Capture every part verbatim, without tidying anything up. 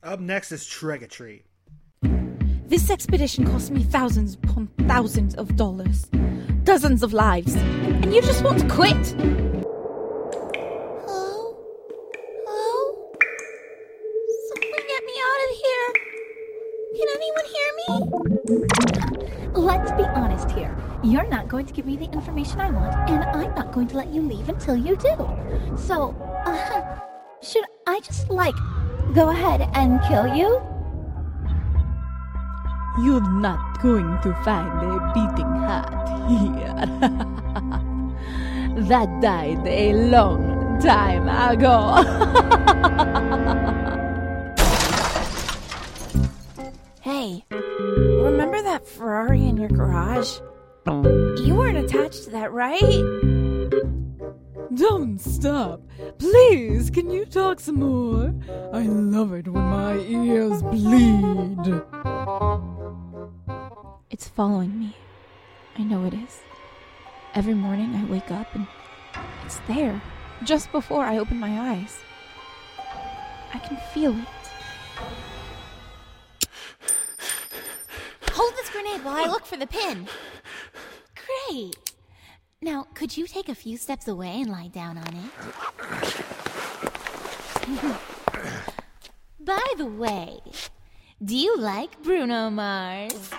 Up next is Trick-or-Treat. This expedition cost me thousands upon thousands of dollars. Dozens of lives. And you just want to quit? Hello? Hello? Someone get me out of here. Can anyone hear me? Let's be honest here. You're not going to give me the information I want, and I'm not going to let you leave until you do. So, uh, should I just, like, go ahead and kill you? You're not going to find a beating heart here. That died a long time ago. Hey, remember that Ferrari in your garage? You weren't attached to that, right? Don't stop. Please, can you talk some more? I love it when my ears bleed. It's following me. I know it is. Every morning I wake up and it's there, just before I open my eyes. I can feel it. Hold this grenade while I look for the pin. Great. Now, could you take a few steps away and lie down on it? By the way, do you like Bruno Mars?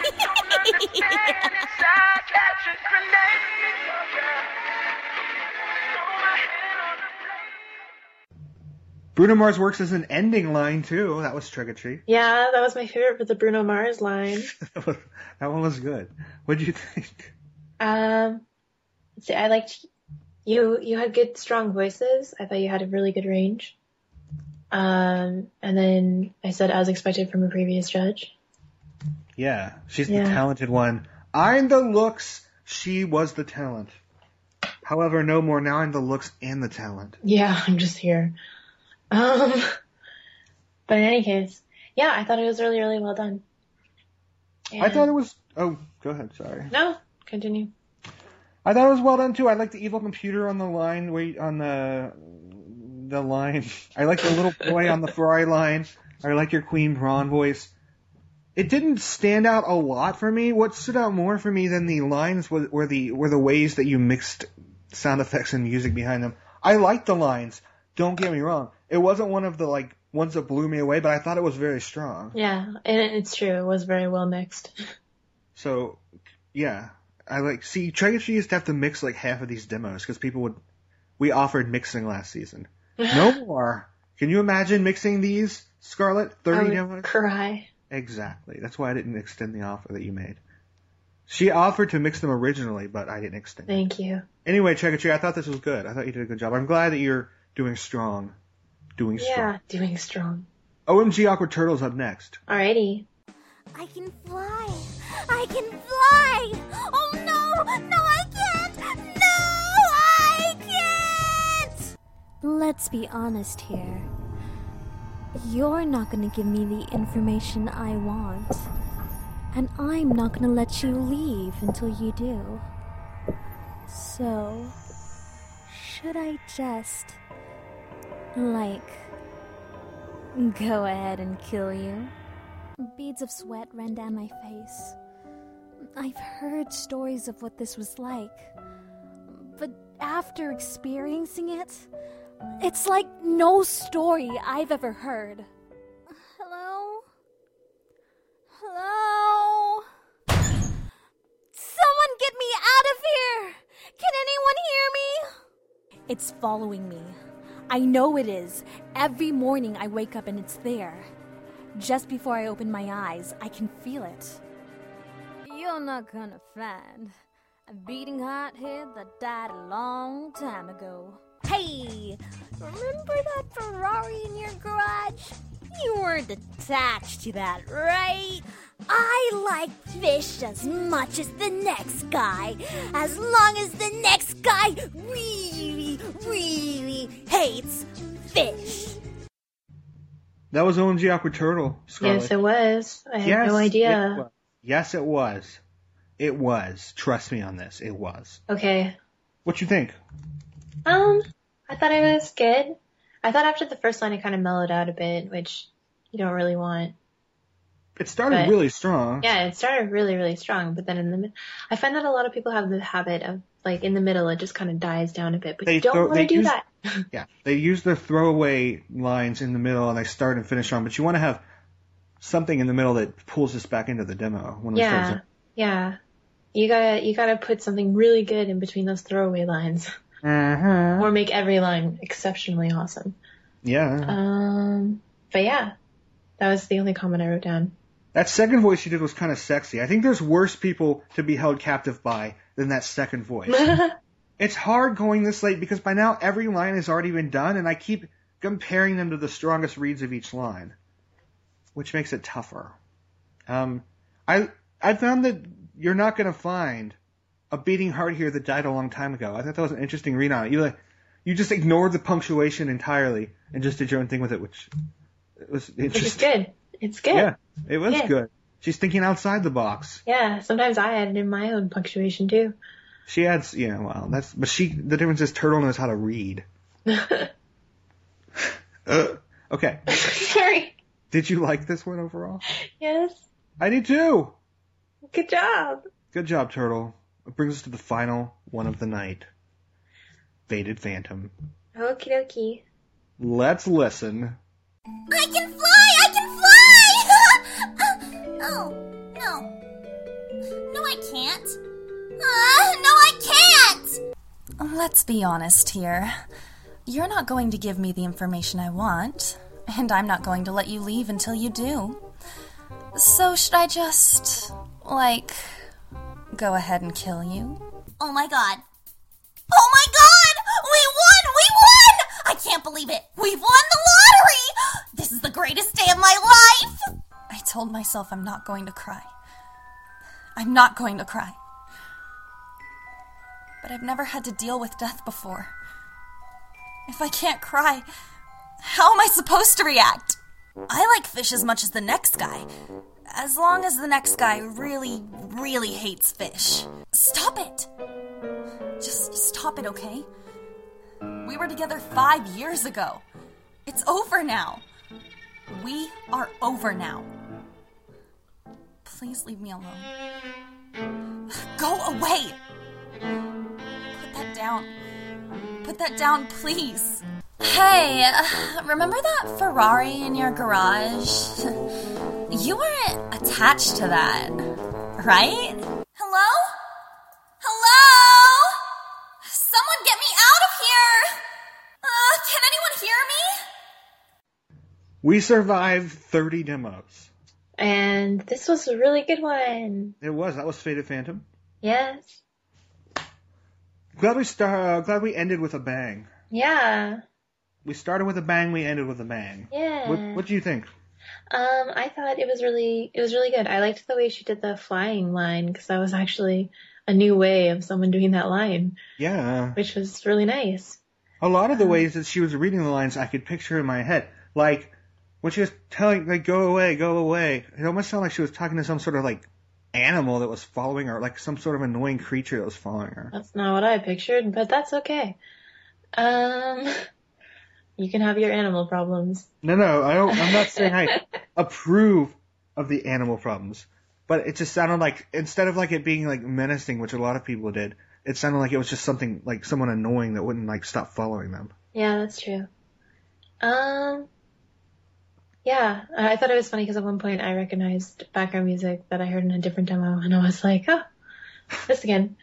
Bruno Mars works as an ending line, too. That was Trick-or-Treat. Yeah, that was my favorite for the Bruno Mars line. That one was good. What did you think? Um, see, I liked you. You had good, strong voices. I thought you had a really good range. Um, and then I said, as expected from a previous judge. Yeah, she's Yeah. the talented one. I'm the looks. She was the talent. However, no more. Now I'm the looks and the talent. Yeah, I'm just here. Um, but in any case, yeah, I thought it was really, really well done. I thought it was... Oh, go ahead. Sorry. No, continue. I thought it was well done, too. I like the evil computer on the line. Wait, on the... The line. I like the little boy on the Ferrari line. I like your Queen Prawn voice. It didn't stand out a lot for me. What stood out more for me than the lines were, were the were the ways that you mixed sound effects and music behind them. I liked the lines. Don't get me wrong. It wasn't one of the like ones that blew me away, but I thought it was very strong. Yeah, and it's true. It was very well mixed. So, yeah. I like, see, Trick-or-Treat used to have to mix like half of these demos because people would, we offered mixing last season. No more. Can you imagine mixing these, Scarlett? thirty I would demos? cry. Exactly. That's why I didn't extend the offer that you made. She offered to mix them originally, but I didn't extend it. Thank you. Anyway, Trick-or-Treat, I thought this was good. I thought you did a good job. I'm glad that you're doing strong. Doing strong. Yeah, doing strong. O M G Awkward Turtle's up next. Alrighty. I can fly. I can fly. Oh no, no I can't. No, I can't. Let's be honest here. You're not going to give me the information I want. And I'm not going to let you leave until you do. So, should I just, like, go ahead and kill you? Beads of sweat ran down my face. I've heard stories of what this was like. But after experiencing it, it's like no story I've ever heard. Hello? Hello? Someone get me out of here! Can anyone hear me? It's following me. I know it is. Every morning I wake up and it's there. Just before I open my eyes, I can feel it. You're not gonna find a beating heart here that died a long time ago. Hey, remember that Ferrari in your garage? You weren't attached to that, right? I like fish as much as the next guy, as long as the next guy really, really hates fish. That was O M G Awkward Turtle, Scarlett. Yes, it was. I had Yes, no idea. it was. Yes, it was. It was. Trust me on this. It was. Okay. What you think? Um, I thought it was good. I thought after the first line it kind of mellowed out a bit, which you don't really want. It started But- really strong. Yeah, it started really, really strong, but then in the mid, I find that a lot of people have the habit of, like, in the middle, it just kind of dies down a bit, but They you don't throw- want they to do use- that. Yeah, they use the throwaway lines in the middle and they start and finish on, but you want to have something in the middle that pulls us back into the demo when we Yeah, start. yeah. You gotta, you gotta put something really good in between those throwaway lines, Uh-huh. or make every line exceptionally awesome. Yeah. Um, but yeah, that was the only comment I wrote down. That second voice you did was kind of sexy. I think there's worse people to be held captive by than that second voice. It's hard going this late because by now every line has already been done, and I keep comparing them to the strongest reads of each line, which makes it tougher. Um, I I found that you're not going to find a beating heart here that died a long time ago. I thought that was an interesting read on it. You like, you just ignored the punctuation entirely and just did your own thing with it, which it was Which is interesting. good. It's good. Yeah, it was Yeah. good. She's thinking outside the box. Yeah, sometimes I added in my own punctuation too. She adds, yeah, well, that's, but she, the difference is Turtle knows how to read. Uh, okay. Sorry. Did you like this one overall? Yes. I did too. Good job. Good job, Turtle. It brings us to the final one of the night. Faded Phantom. Okie dokie. Let's listen. I can fly! I can fly! oh, no. No, I can't. Uh, no, I can't! Let's be honest here. You're not going to give me the information I want, and I'm not going to let you leave until you do. So should I just, like, go ahead and kill you? Oh my god. Oh my god! We won! We won! I can't believe it. We've won the lottery! This is the greatest day of my life! I told myself I'm not going to cry. I'm not going to cry. But I've never had to deal with death before. If I can't cry, how am I supposed to react? I like fish as much as the next guy. As long as the next guy really, really hates fish. Stop it! Just stop it, okay? We were together five years ago. It's over now. We are over now. Please leave me alone. Go away! Put that down. Put that down, please. Hey, uh, remember that Ferrari in your garage? You weren't attached to that, right? Hello? Hello? Someone get me out of here! Uh, can anyone hear me? We survived thirty demos. And this was a really good one. It was. That was Faded Phantom. Yes. Glad we start. Uh, glad we ended with a bang. Yeah. We started with a bang. We ended with a bang. Yeah. What What do you think? Um, I thought it was really, it was really good. I liked the way she did the flying line because that was actually a new way of someone doing that line, Yeah. which was really nice. A lot of the ways that she was reading the lines, I could picture in my head. Like when she was telling, like, "Go away, go away." It almost sounded like she was talking to some sort of like animal that was following her, like some sort of annoying creature that was following her. That's not what I pictured, but that's okay. Um, you can have your animal problems. No, no, I don't. I'm not saying I approve of the animal problems, but it just sounded like instead of like it being like menacing, which a lot of people did, it sounded like it was just something like someone annoying that wouldn't like stop following them. Yeah, that's true. Um, yeah, I thought it was funny because at one point I recognized background music that I heard in a different demo, and I was like, oh, this again.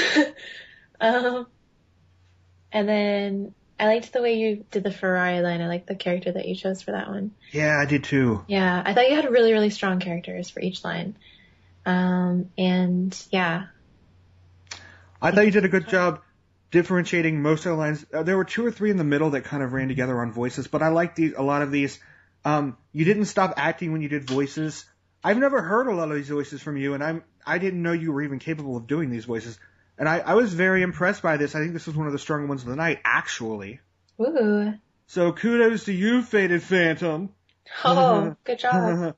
um, and then I liked the way you did the Ferrari line. I liked the character that you chose for that one. Yeah, I did too. Yeah, I thought you had really, really strong characters for each line. Um, and yeah. I thought you did a good job differentiating most of the lines. Uh, there were two or three in the middle that kind of ran together on voices, but I liked these, a lot of these. Um, you didn't stop acting when you did voices. I've never heard a lot of these voices from you, and I'm I didn't know you were even capable of doing these voices. And I, I was very impressed by this. I think this was one of the stronger ones of the night, actually. Ooh. So kudos to you, Faded Phantom. Oh, good job.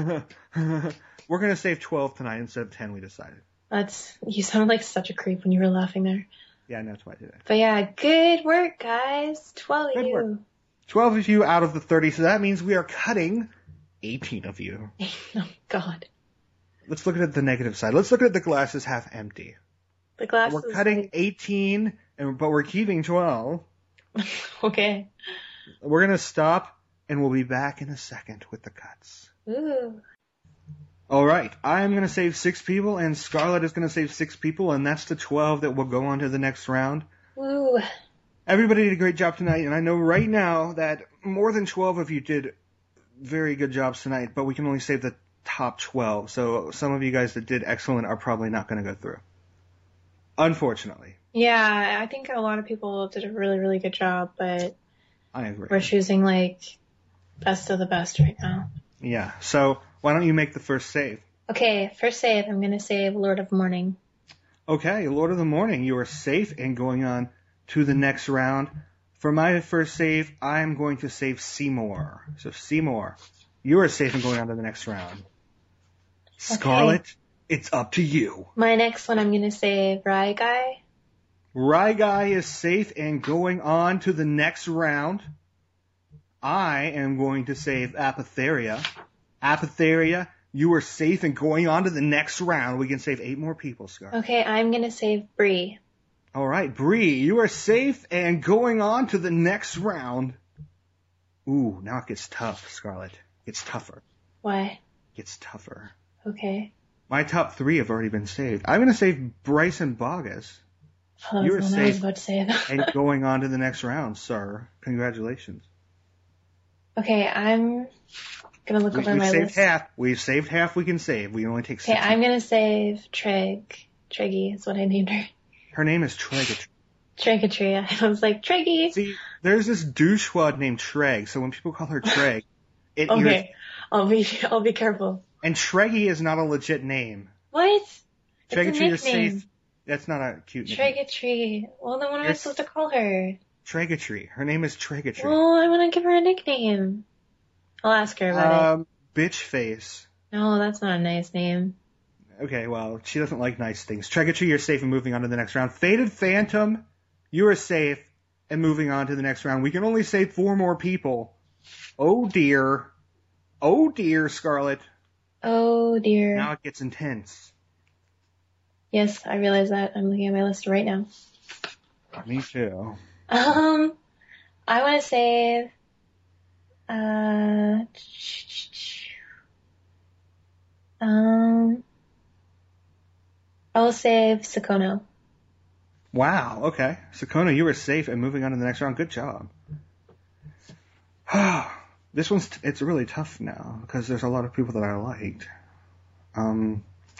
We're going to save twelve tonight instead of ten, we decided. That's, you sounded like such a creep when you were laughing there. Yeah, I know that's why I did it. But yeah, good work, guys. twelve of Good you. work. twelve of you out of the thirty, so that means we are cutting eighteen of you. Oh, God. Let's look at the negative side. Let's look at the glasses half empty. The glass We're is cutting like... eighteen, and but we're keeping twelve. Okay. We're going to stop, and we'll be back in a second with the cuts. Ooh. All right. I'm going to save six people, and Scarlett is going to save six people, and that's the twelve that will go on to the next round. Ooh. Everybody did a great job tonight, and I know right now that more than twelve of you did very good jobs tonight, but we can only save the top twelve, so some of you guys that did excellent are probably not going to go through. Unfortunately. Yeah, I think a lot of people did a really, really good job, but I agree. we're choosing, like, best of the best right now. Yeah, so why don't you make the first save? Okay, first save, I'm going to save Lord of Morning. Okay, Lord of the Morning, you are safe and going on to the next round. For my first save, I'm going to save Seymour. So Seymour, you are safe and going on to the next round. Scarlett, okay. It's up to you. My next one, I'm going to save Rye Guy. Rye Guy is safe and going on to the next round. I am going to save Apotheria. Apotheria, you are safe and going on to the next round. We can save eight more people, Scarlett. Okay, I'm going to save Bree. All right, Bree, you are safe and going on to the next round. Ooh, now it gets tough, Scarlett. It gets tougher. Why? It gets tougher. Okay. My top three have already been saved. I'm going to save Bryson Bogus. Oh, you are safe I was about to say that. and going on to the next round, sir. Congratulations. Okay, I'm going to look we, over we've my saved list. half. We've saved half we can save. We only take six. Okay, I'm going to save Treg. Treggy is what I named her. Her name is Tregatry. Tregatry. I was like, Treggy. See, there's this douchewad named Treg, so when people call her Treg, it Okay, irritates. I'll be, I'll be careful. And Treggy is not a legit name. What? Tregatry it's is safe. That's not a cute name. Tregatry. Well, then what am I Yes. supposed to call her? Tregatry. Her name is Tregatry. Well, I want to give her a nickname. I'll ask her about um, Bitch face. it. No, that's not a nice name. Okay, well, she doesn't like nice things. Tregatry, you're safe and moving on to the next round. Faded Phantom, you are safe and moving on to the next round. We can only save four more people. Oh dear. Oh dear, Scarlett. Oh dear. Now it gets intense. Yes, I realize that. I'm looking at my list right now. Me too. Um, I want to save, uh, um, I'll save Sakono. Wow, okay. Sakona, you were safe and moving on to the next round. Good job. This one's, t- it's really tough now because there's a lot of people that I liked. Um,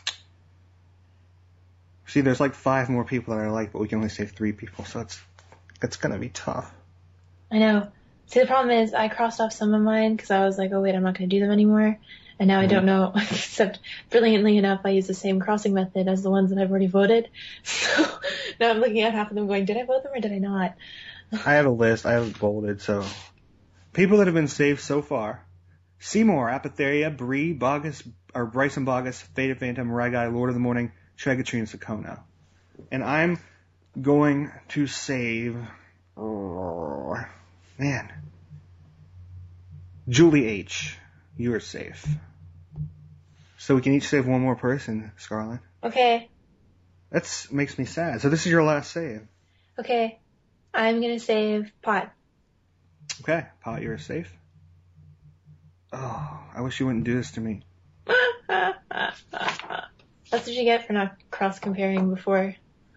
see, there's like five more people that I like, but we can only save three people, so it's, it's gonna be tough. I know. See, the problem is I crossed off some of mine because I was like, oh wait, I'm not going to do them anymore. And now I don't know, except brilliantly enough, I use the same crossing method as the ones that I've already voted. So now I'm looking at half of them going, did I vote them or did I not? I have a list. I have it bolded, so. People that have been saved so far. Seymour, Apotheria, Bree, Bogus, or Bryson Bogus, Faded Phantom, Rye Guy, Lord of the Morning, Tregatry, and Sakona. And I'm going to save, oh, man. Julie H. You are safe. So we can each save one more person, Scarlett. Okay. That makes me sad. So this is your last save. Okay. I'm going to save Pot. Okay, Pot, you're safe. Oh, I wish you wouldn't do this to me. That's what you get for not cross-comparing before.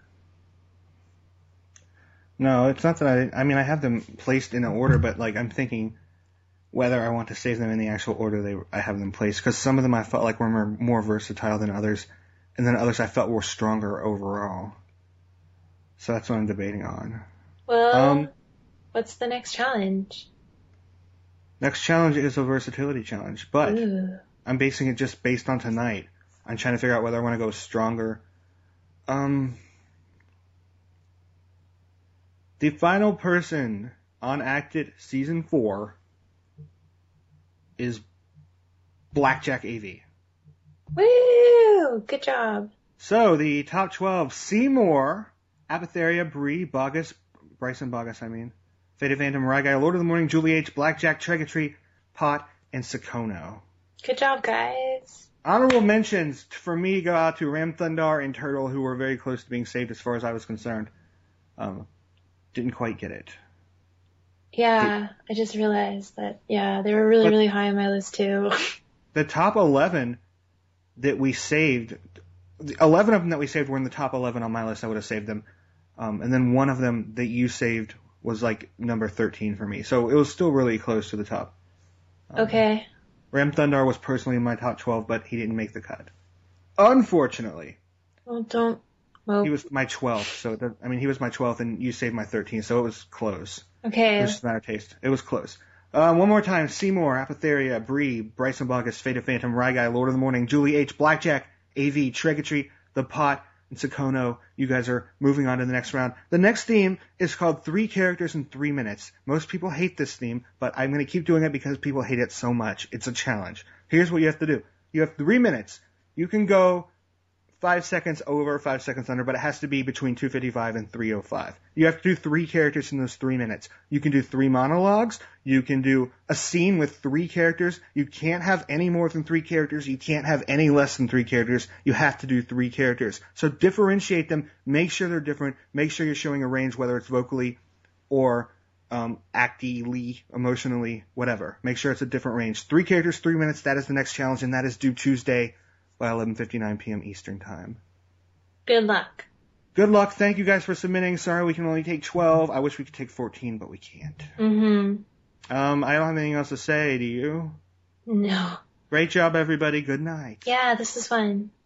No, it's not that I, I mean, I have them placed in an order, but like, I'm thinking whether I want to save them in the actual order they, I have them placed, because some of them I felt like were more, more versatile than others, and then others I felt were stronger overall. So that's what I'm debating on. Well, Um, what's the next challenge? next challenge is a versatility challenge, but Ooh. I'm basing it just based on tonight. I'm trying to figure out whether I want to go stronger. Um, the final person on Acted Season four is Blackjack A V. Woo! Good job. So, the top twelve, Seymour, Apotheria, Bree, Bogus, Bryson Bogus, I mean, Faded Phantom, Rye Guy, Lord of the Morning, Julie H., Blackjack, Tregatry, Pot, and Sakono. Good job, guys. Honorable mentions for me go out to Ram Thundar and Turtle, who were very close to being saved as far as I was concerned. Um, didn't quite get it. Yeah, I just realized that, yeah, they were really, But- really high on my list too. The top eleven that we saved, the eleven of them that we saved were in the top eleven on my list. I would have saved them. Um, and then one of them that you saved was like number thirteen for me. So it was still really close to the top. Um, Okay. Ram Thundar was personally in my top twelve, but he didn't make the cut. Unfortunately. Well, don't, well, He was my twelfth, so that, I mean, he was my twelfth, and you saved my thirteenth, so it was close. okay. It was just a matter of taste. It was close. Uh, one more time: Seymour, Apotheria, Bree, Bryson Bogus, Fate of Phantom, Ryguy, Lord of the Morning, Julie H, Blackjack, A V, Tregatry, The Pot, and Sakono. You guys are moving on to the next round. The next theme is called Three Characters in Three Minutes. Most people hate this theme, but I'm going to keep doing it because people hate it so much. It's a challenge. Here's what you have to do. You have three minutes. You can go five seconds over, five seconds under, but it has to be between two fifty-five and three oh five. You have to do three characters in those three minutes. You can do three monologues. You can do a scene with three characters. You can't have any more than three characters. You can't have any less than three characters. You have to do three characters. So differentiate them. Make sure they're different. Make sure you're showing a range, whether it's vocally or um, actingly, emotionally, whatever. Make sure it's a different range. Three characters, three minutes. That is the next challenge, and that is due Tuesday by eleven fifty-nine p.m. Eastern Time. Good luck. Good luck. Thank you guys for submitting. Sorry we can only take twelve. I wish we could take fourteen, but we can't. Mm-hmm. Um, I don't have anything else to say. Do you? No. Great job, everybody. Good night. Yeah, this is fun.